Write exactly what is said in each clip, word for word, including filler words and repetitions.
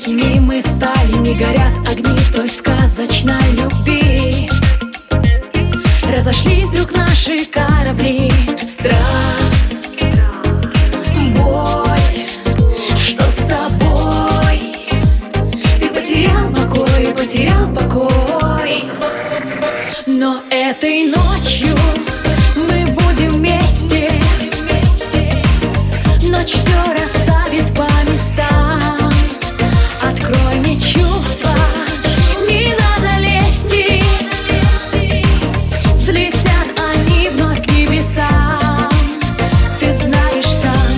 одинокими мы стали, не горят огни той сказочной любви. Разошлись вдруг наши корабли. Страх, боль, что с тобой? Ты потерял покой, потерял покой. Но этой ночью мы будем вместе. Ночь все расставит по местам. Открой мне чувства, не надо лезть. Взлетят они вновь к небесам. Ты знаешь сам.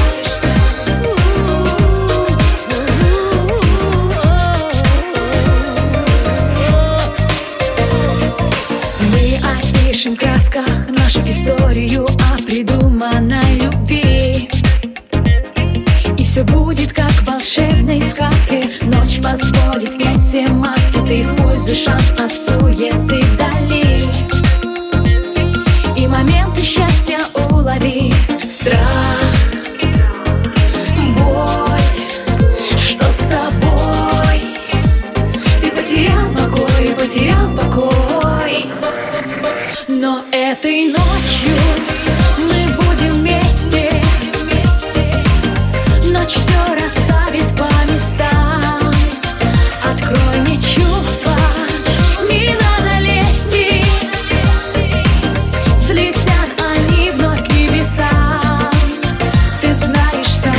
Мы опишем в красках нашу историю о придуманной любви. И все будет как в волшебной сказке. Ночь позволит снять все маски. Ты используй шанс от суеты вдали. И моменты счастья улови. Страх, боль, что с тобой? Ты потерял покой, потерял покой. Но этой ночью мы будем вместе. Ночь все расставит по местам. Открой мне чувства, не надо лезть. Взлетят они вновь к небесам. Ты знаешь сам.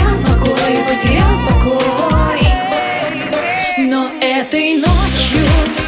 Но этой ночью